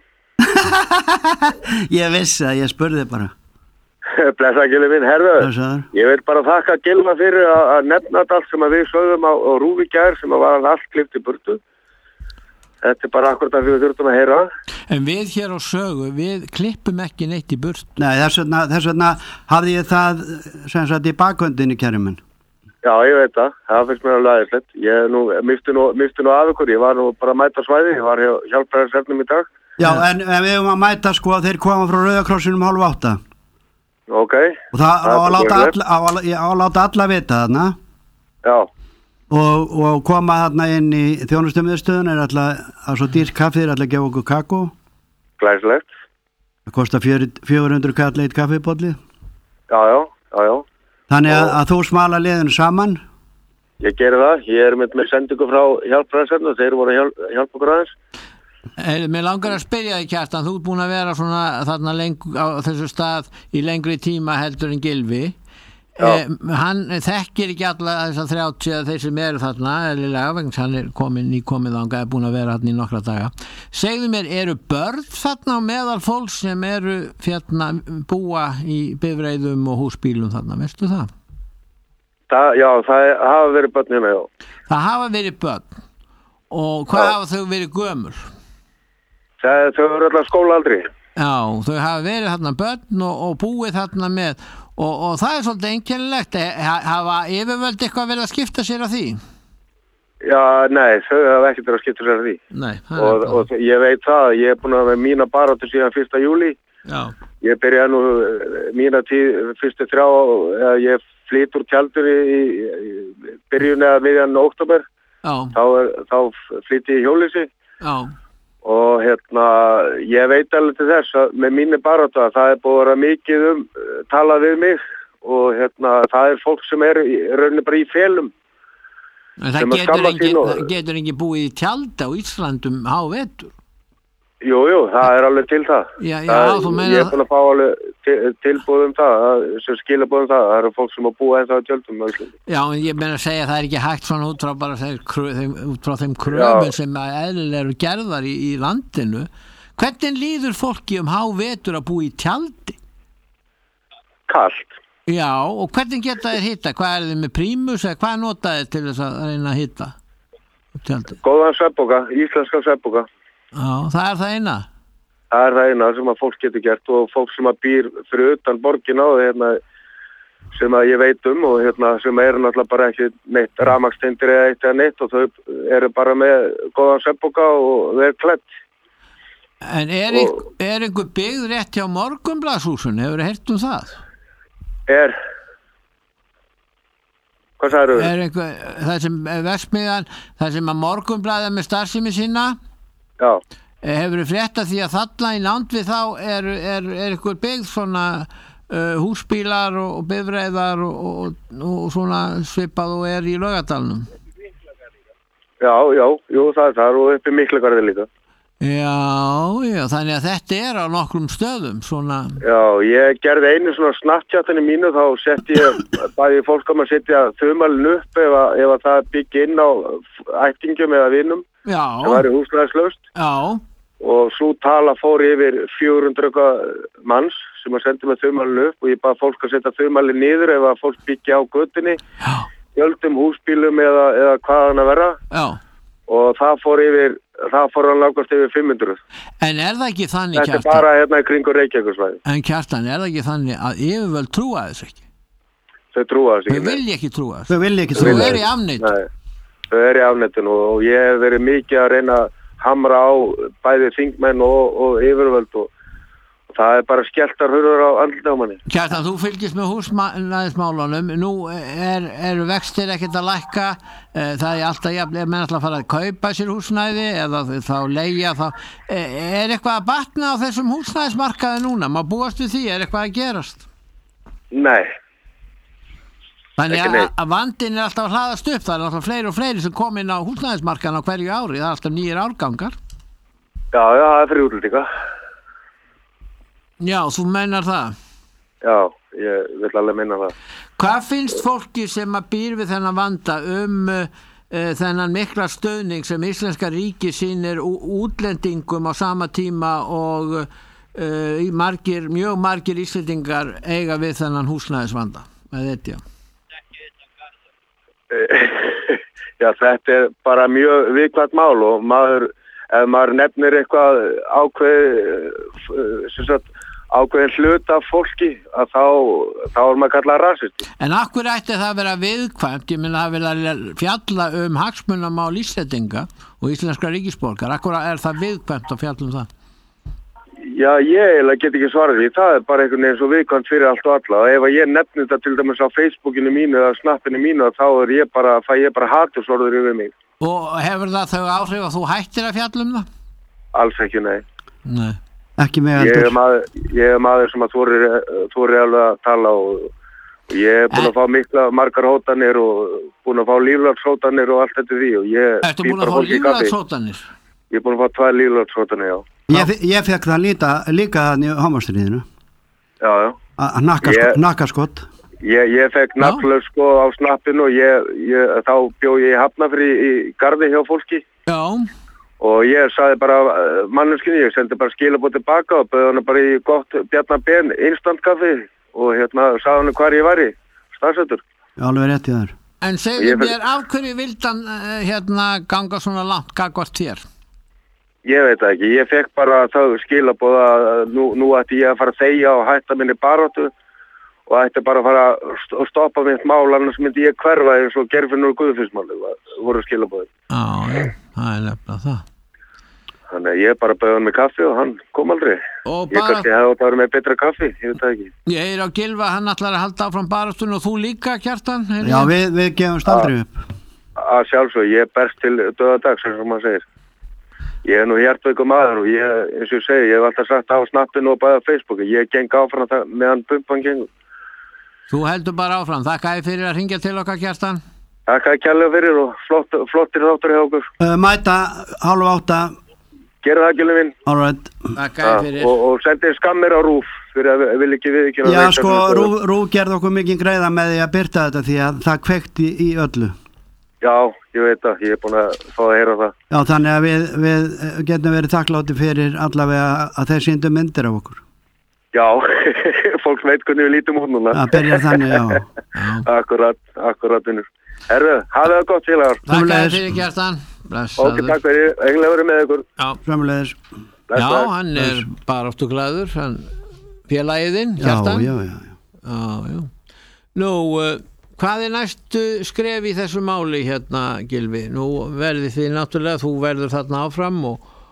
Ég vissi að ég spurði bara. Blessa Gylfi minn, herðu. Ég vil bara þakka Gylfa fyrir að nefna allt sem við sögðum á Rúvi gær sem var allt klipt í burtu. Þetta er bara akkurat að við þurfum að heyra. En við hér á Sögu, við klippum ekki neitt í burt. Nei, þess vegna hafði ég það sem sagt í bakhöndinni, kæri minn. Já, ég veit það. Það finnst mér alveg aðeinslegt. Ég misti nú af ykkur. Ég var nú bara að mæta svæði. Ég var hjálpræðarsefnum í dag. Já, en við höfum að mæta sko að þeir koma frá Rauðakrossinum 7:30. Ok. Og það á að láta alla vita þarna. Já. Og koma þarna inn í þjónustumiðstöðun alltaf svo dýrt kaffi, alltaf að gefa okkur kakó. Glæsilegt. Það kostar 400 kall eitt kaffibólli. Já. Þannig að þú smala liðinu saman. Ég geri það. Ég er með sendingu frá hjálpræðarsefnum og þeir voru að hjálpa okkur aðeins. Mér langar að spyrja þig, Kjartan, þú ert búin að vera svona þarna á þessu stað í lengri tíma heldur en Gylfi. Hann þekkir ekki alla þessar 30 þeir sem eru þarna eðlilega vegna hann er nýkomið þangað, er búin að vera þarna í nokkra daga. Segðu mér, eru börn þarna á meðal fólks sem eru búa í bifreiðum og húsbílum þarna, veistu það? Já, það hafa verið börn hérna, já. Það hafa verið börn og hvað hafa þau verið gömul? Þau eru alltaf skólaaldri. Já, þau hafa verið þarna börn og búið þarna með og það er svolítið einkennilegt. Hafa yfirvöld eitthvað verið að skipta sér af því? Já, nei, þau hafa ekkert verið að skipta sér af því. Nei, og ég veit það, ég er búin að vera mína baráttu síðan 1. júlí. Já. Ég byrjaði nú mína tíð, fyrstu 3, eða ég flyt úr tjaldinu í byrjun eða miðjan október. Þá flytti ég í hjólhýsi. Og ég veit alveg til þess að með minni barátta, það er búið að vera mikið talað við mig og það er fólk sem er rauninni bara í felum. En það getur ekki búið í tjaldi á Íslandum hávetur? Jú, það er alveg til það. Ég er búin að fá alveg tilbúð það, sem skilabúð það eru fólk sem að búa ennþá í tjöldum á Íslandi. Já, en ég meina að segja að það er ekki hægt svona út frá bara út frá þeim kröfum sem eðlilega eru gerðar í landinu. Hvernig líður fólki hávetur að búa í tjaldi? Kalt. Já, og hvernig geta þeir hitta? Hvað er þið með prímus eða hvað notaði til þess að reyna að hitta? Góðan svefnpoka, íslenskan svefnpoka. Já, það er það eina? Það er það eina sem að fólk getur gert og fólk sem að býr fyrir utan borgina og sem að ég veit og sem eru náttúrulega bara ekki neitt rafmagnstengdir eða eitt eða neitt og þau eru bara með góðan svefnpoka og þau eru klædd. En er einhver byggð rétt hjá Morgunblaðshúsun? Hefur þið heyrt það? Hvað sagðirðu? Það sem Vestmiðjan, það sem að Morgunblaðið með starfsemi sína? Já. Hefur þið frétt að því að þarna í nánd við þá er einhver byggð svona húsbílar og bifreiðar og svona svipað og er í Laugardalnum? Já, það er þar og upp í Miklagarði líka. Já, þannig að þetta er á nokkrum stöðum svona. Já, ég gerði einu svona Snapchatinu mínu, þá setti ég bæði fólk að setja þumalinn upp ef að það byggi inn á ættingum eða vinum sem væri húsnæðislaust. Já. Og svo tala fór yfir 400 manns sem að sendi með þumalinn upp og ég baði fólk að setja þumalinn niður ef að fólk byggja á götunni, fjöldum húsbílum eða hvað hann að vera. Já. Og það fór hann lágast yfir 500. En er það ekki þannig, Kjartan? Þetta er bara í kringu Reykjavíkursvæði. En Kjartan, er það ekki þannig að yfirvöld trúa þess ekki? Þau trúa þess ekki. Þau vilja ekki trúa þess. Þau eru í afneitun. Nei, þau eru í afneitun og ég hef verið mikið að reyna að hamra á bæði þingmenn og yfirvöld og það er bara skeltar hurður á andlita á manni. Kjartan, þú fylgist með húsnæðismálunum. Nú eru vextir ekkert að lækka. Það er alltaf jafnlega menn alltaf að fara að kaupa sér húsnæði eða þá leigja þá. Er eitthvað að batna á þessum húsnæðismarkaði núna? Má búast við því? Er eitthvað að gerast? Nei. Þannig að vandinn er alltaf að hlaðast upp. Það er alltaf fleiri og fleiri sem kom inn á húsnæðismarkaðan á hverju ári. Það er alltaf nýjir árgangar. Já, það er fyrir útlendinga. Já, þú meinar það? Já, ég vil alveg meina það. Hvað finnst fólki sem að býr við þennan vanda þennan mikla stöðning sem íslenska ríki sýnir útlendingum á sama tíma og mjög margir íslendingar eiga við þennan húsnæðisvanda? Með þetta, Já, þetta er bara mjög viðkvæmt mál og ef maður nefnir eitthvað ákveðin hlut af fólki að þá er maður kallað rasisti. En akkur ætti það að vera viðkvæmt? Ég minna að vilja fjalla hagsmunamál Íslendinga og íslenskra ríkisborgar. Akkur er það viðkvæmt að fjalla það? Já, ég get ekki svarað því. Það er bara einhvern veginn svo viðkvæmt fyrir allt og alla. Og ef ég nefnir þetta til dæmis á Facebookinu mínu eða snappinu mínu þá fæ ég bara hatursorður yfir mig. Og hefur það þau áhrif að þú hættir að fjalla það? Alls ekki, nei. Nei. Ekki með heldur. Ég er maður sem að þorir alveg að tala og ég er búin að fá margar hótanir og búin að fá líflagshótanir og allt þetta því. Ertu búin að fá líflagshótanir? Ég er búin að fá 2 líflagshótanir, já. Ég fekk það líka þannig á Hámarstríðinu. Já. Nakkaskott. Ég fekk nafnlaus á snappinu og þá bjó ég í Hafnarfirði í garði hjá fólki. Já. Og ég sagði bara manneskinu, ég sendi bara skilabóð tilbaka og bauði hana bara í gott Bjarnar Ben instant kaffi og sagði hana hvar ég var í staðsettur. Já, alveg rétt í þar. En segðu mér, af hverju vildan ganga svona langt gagvart þér? Ég veit það ekki, ég fekk bara það skilabóð að nú ætti ég að fara að þegja og hætta minni baráttu og ætti bara að fara að stoppa mitt mál, annars myndi ég hverfa eins og Geirfinnur Guðfinnsmáli voru skilabóðin. Já, það er nefnilega það. Þannig að ég bara bauði hann með kaffi og hann kom aldrei. Og ég kannski hefði átt að vera með betra kaffi, ég veit það ekki. Ég á Gylfa, hann ætlar að halda áfram baráttunni og þú líka, Kjartan? Já, við gefumst aldrei upp. Að sjálfsög, ég berst til döðadags, eins og maður segir. Ég nú hjartveikur maður og ég, eins og ég segi, ég hef alltaf sagt á snappinu og bæði á Facebooku. Ég geng áfram meðan pumpan gengur. Þú heldur bara áfram. Þakkaði fyrir að hringja til okkar, Kjartan. Þakkaði kærlega fyrir og flottir þáttur hjá okkur. Mæta 7:30. Gerðu það, Gylfi minn. All right. Þakkaði fyrir. Og sendið skammir á RÚV fyrir að vil ekki viðkynna. Já, sko, RÚV gerði okkur mikið greiða með því að birta þetta því að það kveikti í öllu. Já, ég veit það. Ég búin að fá að heyra það. Já, þannig að við getum verið þakkláti fyrir allavega að þeir sýndu myndir af okkur. Já, fólk veit hvernig við lítum út núna. Það byrjar þannig, já. Akkurat, vinnur. Herðu, hafið það gott félagar. Þakkaði fyrir, Kjartan. Ok, takk fyrir. Eiginlega verið með ykkur. Já. Sömuleiðis. Já, hann er baráttu glaður, hann félagiðinn, Kjartan. Já. Nú, hvað er næstu skref í þessu máli hérna, Gylfi? Nú verði þið náttúrulega, þú verður þarna áfram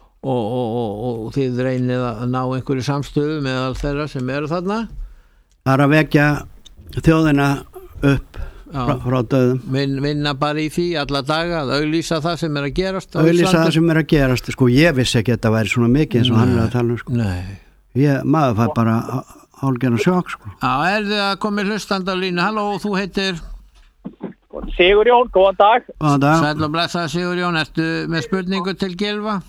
og þið reynið að ná einhverju samstöðu meðal þeirra sem eru þarna. Það er að vekja þjóðina upp frá döðum. Vinna bara í því alla daga að auglýsa það sem er að gerast. Auglýsa það sem er að gerast. Sko, ég vissi ekki að þetta væri svona mikið eins og hann er að tala um. Sko. Nei. Maður fær bara hálfgerðan sjokk. Sko. Já, er þið að koma hlustandi á línu? Halló, þú heitir? Sigurjón, góðan dag. Góðan dag. Sæll og blessaður, Sigurjón. Ertu með spurningu til Gylfa?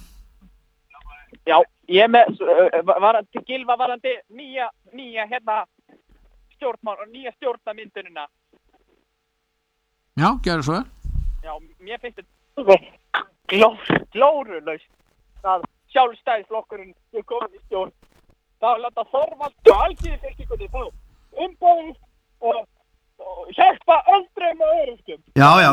Já, ég er með varandi Gylfa varandi nýja hérna stjórnmann og nýja stjórnarmyndunina. Já, gjör svo. Já, mér finnst þetta glórulaust að sjálfstæðisflokkurinn er komin í stjórn. Það er láta Þorvald og Alþýðufylkingunni fá umboð og hjálpa öldrum og öryrkjum. Já,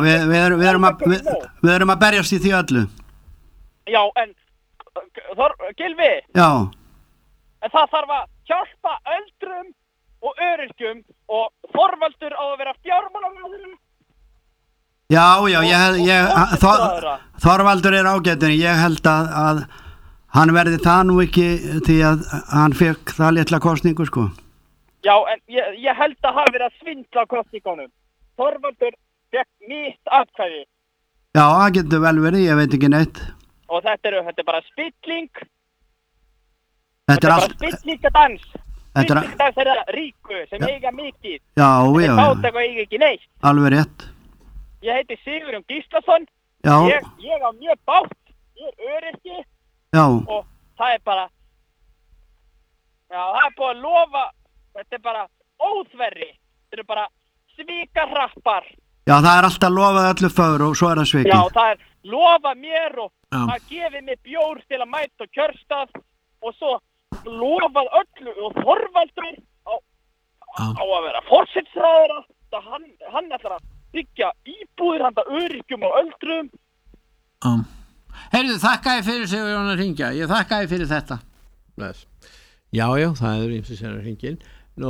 við erum að berjast í því öllu. Já, en Gylfi. Já. En það þarf að hjálpa öldrum og öryrkjum og Þorvaldur á að vera fjármálaráðherra. Já, Þorvaldur er ágætur. Ég held að hann verði það nú ekki því að hann fekk það litla kostningu, sko. Já, en ég held að hafa verið að svindla kostningunum. Þorvaldur fekk nýtt atkvæði. Já, það getur vel verið, ég veit ekki neitt. Og þetta er bara spilling. Þetta er bara spillingadans. Spillingadans er það ríku sem eiga mikið. Já. Þeir fátæk og eiga ekki neitt. Alveg rétt. Ég heiti Sigurjón Gíslason. Já. Ég á mjög bátt. Ég er öryrki. Já. Og það er bara það er búið að lofa. Þetta er bara óþverri. Þetta er bara svíkarrappar. Já, það er alltaf lofað öllu fögur og svo er það svikið. Já, það er lofa mér og það gefið mér bjór til að mæta á kjörstað og svo lofað öllu og Þorvaldur á að vera forsætisráðherra. Hann ætlar að byggja íbúðir handa öryrkjum og öldrum. Heyrðu, þakkaði fyrir Sigurjón að hringja. Ég þakkaði fyrir þetta. Já, það er eins og sér að hringin. Nú,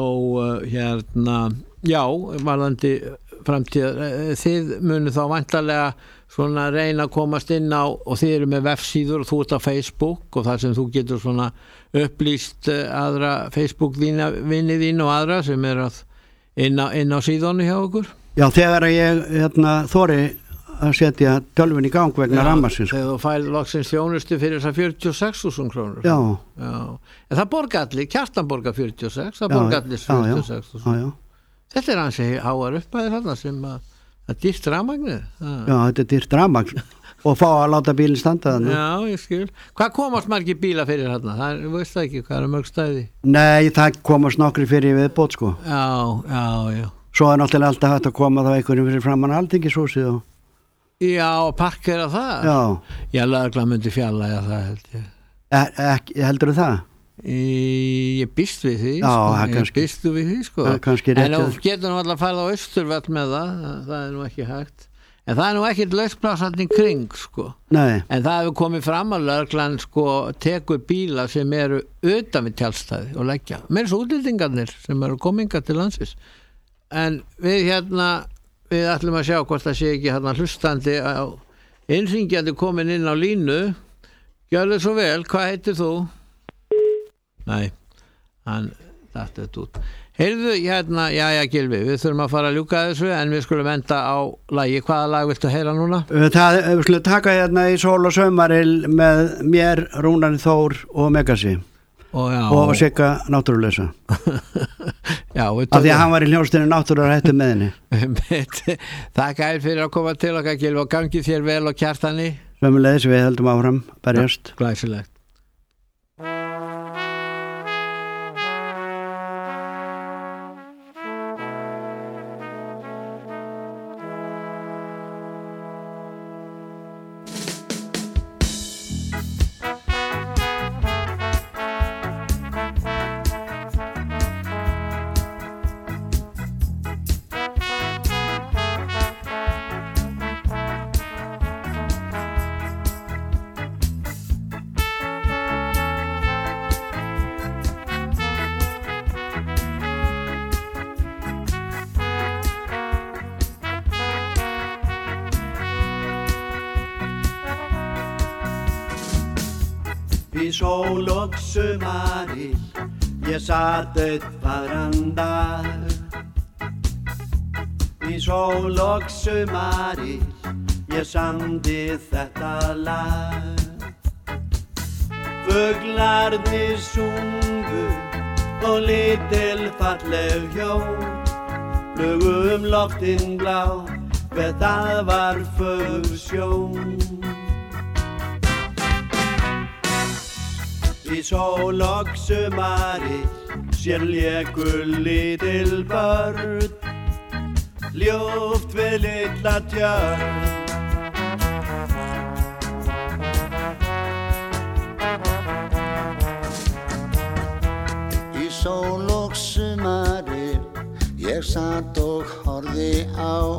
varðandi framtíð, þið munu þá væntanlega svona reyna að komast inn á, og þið eru með vefsíður og þú ert á Facebook og þar sem þú getur svona upplýst aðra Facebook-vinni þín og aðra sem er inn á síðunni hjá okkur. Já, þegar ég þori að setja tölvun í gang vegna rammarsins. Þegar þú færð loksins þjónustu fyrir þessar 46.000 krónur. Já. En það borga allir, Kjartan borga 46, það borga allir 46.000. Já. Þetta er hansi háar uppæðir þarna sem að dýrt rafmagnið. Já, þetta er dýrt rafmagn og fá að láta bílinn standa þarna. Já, ég skil. Hvað komast margir bíla fyrir þarna? Það veist það ekki, hvað er mörg stæði? Nei, það komast nokkri fyrir viðbót, sko. Já. Svo er náttúrulega alltaf hægt að koma þá einhverjum fyrir framan Alþingishúsið og Já, parkera það. Já, lögreglan myndi fjarlægja það, held ég. Heldur þú það? Ég býst við því. Já, ég býstu við því, sko. En þú getur nú alltaf að fara á Austurvöll með það er nú ekki hægt. En það er nú ekkert lausplásatning kring, sko. Nei. En það hefur komið fram að lögreglan, sko, tekur bíla sem eru utan við tjaldstæði og leggja. Meira svo útlendingarnir sem eru kominga til landsins. En við við ætlum að sjá hvort það sé ekki hlustandi á innringjandi komin inn á línu. Gjörðu svo vel, hvað heitir þú? Nei, hann þetta út. Heyrðu, hérna, Gylfi, við þurfum að fara að ljúka þessu en við skulum enda á lagi. Hvaða lag viltu heyra núna? Við skulum taka hérna í Sól og sömaril með mér, Rúnari Þór og Megasi og Sigga náttúruleysa. Já, af því að hann var í hljómsveitinu náttúrulega með henni. Takk fyrir að koma til okkar, Gylfi, og gangi þér vel og Kjartani. Sömuleiðis, við heldum áfram, berjast. Glæsilegt. Í sól og sumaril ég satt einn fagran dag. Í sól og sumaril ég samdi þetta lag. Fuglarnir sungu og lítil falleg hjól flugu loftin blá, hver það var fögur sjón. Í sól og sumaril sér léku lítil börn, ljúft við litla tjörn. Í sól og sumaril ég satt og horfði á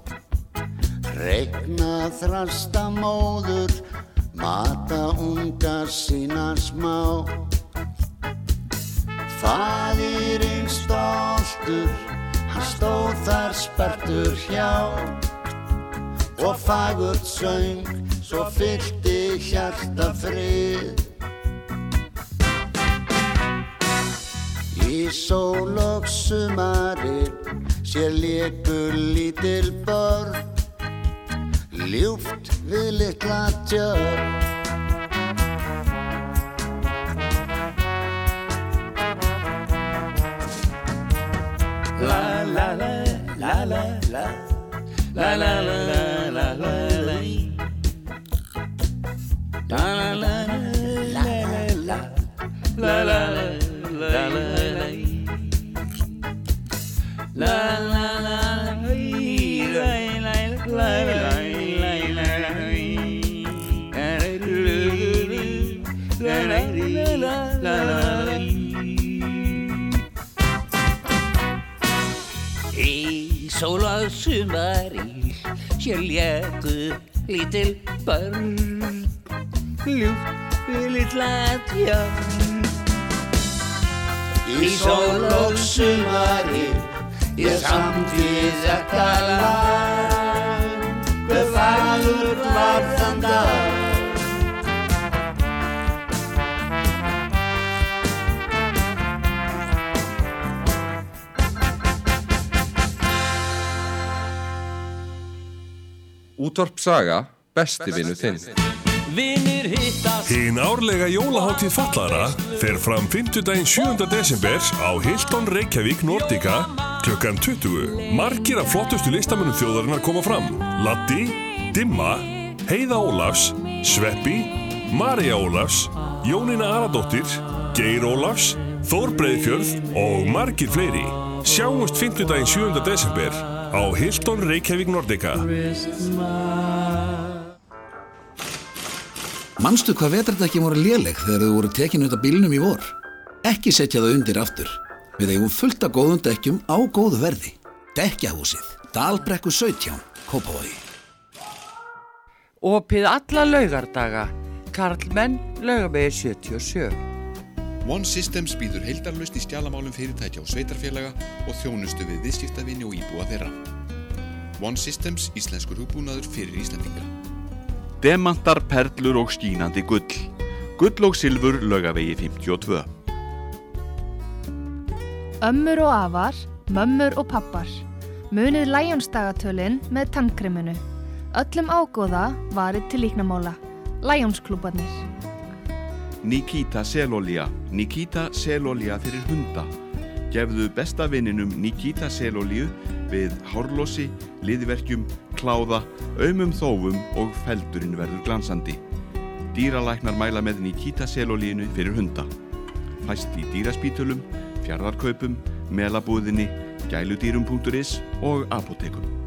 regna þrasta móður mata unga sína smá. Faðirinn stoltur, hann stóð þar sperrtur hjá og fagurt söng, svo fyllti hjarta frið. Í sól og sumaril sér léku lítil börn, ljúft við litla tjörn. La la la la la la la la la la la la la la la la la la la Í sól og sumaril sér léku lítil börn, ljúft við litla tjörn. Í sól og sumaril ég samdi þetta lag, hver fagur var þann dag. Útvarp Saga, besti vinur þinn. Hinn árlega jólahátíð fatlaðra fer fram 5. daginn 7. desember á Hilton Reykjavík Nordica klukkan 20. Margir af flottustu listamönnum þjóðarinnar koma fram. Latti, Dimma, Heiða Ólafs, Sveppi, María Ólafs, Jónína Aradóttir, Geir Ólafs, Þór Breiðfjörð og margir fleiri. Sjáumst 5. daginn 7. desember á Hilton Reykjavík Nordica. Manstu hvað vetrardekkin voru léleg þegar þau voru tekin út af bílnum í vor? Ekki setja þau undir aftur. Við eigum fullt af góðum dekkjum á góðu verði. Dekkjahúsið, Dalbrekku 17, Kópavogi. Opið alla laugardaga, Karlmenn, Laugavegi 77. One Systems býður heildarlaust í skjalamálum fyrirtækja og sveitarfélaga og þjónustu við viðskiptavini og íbúa þeirra. One Systems, íslenskur hugbúnaður fyrir Íslendinga. Demantar, perlur og skínandi gull. Gull og silfur Laugavegi 52. Ömmur og afar, mömmur og pappar. Munið Lions-dagatölin með tannkreminu. Öllum ágóða varið til líknamála. Lions-klúbarnir. Nikita selolía. Nikita selolía fyrir hunda. Gefðu besta vininum Nikita selolíu við hárlosi, liðverkjum, kláða, aumum þófum og feldurinn verður glansandi. Dýralæknar mæla með Nikita selolíinu fyrir hunda. Fæst í dýraspítölum, fjarðarkaupum, melabúðinni, gæludýrum.is og apótekum.